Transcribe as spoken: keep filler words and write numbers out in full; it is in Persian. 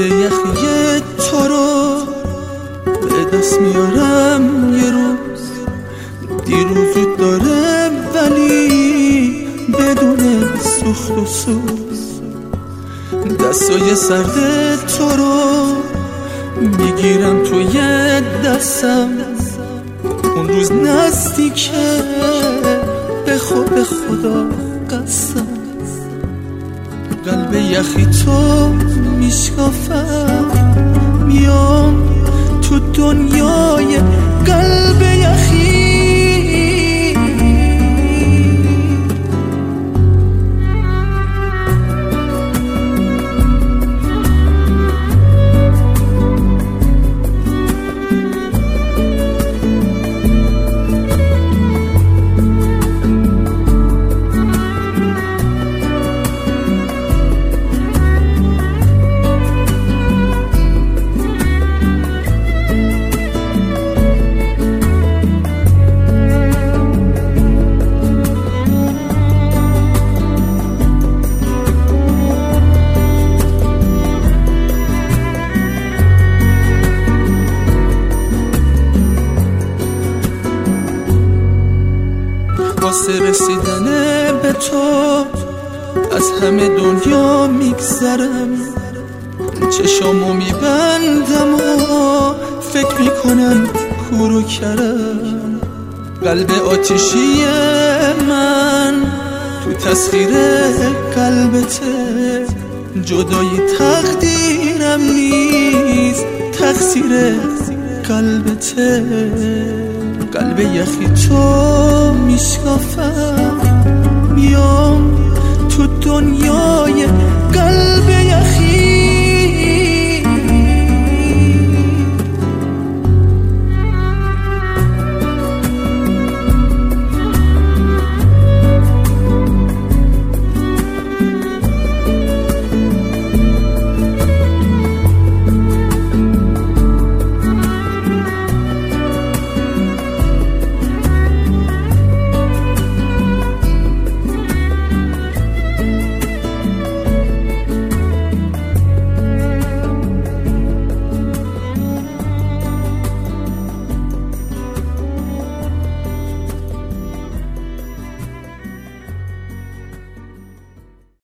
یخی تو رو به دست میارم یه روز، دیروز زود داره ولی بدون سوخت و سوز. دستای سرد تو رو میگیرم توی دستم، اون روز نزدیکه به خود خدا قسم. قلب یخی تو میشکافم، میام تو دنیای قلب یخی. واسه رسیدن به تو از همه دنیا میگذرم، چشامو میبندم و فکر میکنم کور و کرم. قلب آتیشی من تو تسخیر قلبته، جدایی تقدیرم نیست تقصیر قلبته. قلب یخی تو میشکافم، میام تو دنیای قلب